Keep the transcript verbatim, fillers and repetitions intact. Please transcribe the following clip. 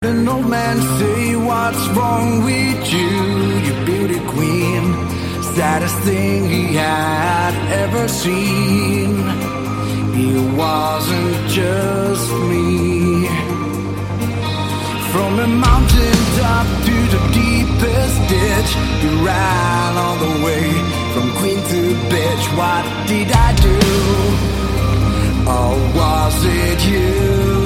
An old man say, what's wrong with you, you beauty queen? Saddest thing he had ever seen. It wasn't just me. From the mountain top to the deepest ditch, you ran all the way from queen to bitch. What did I do? Or was it you?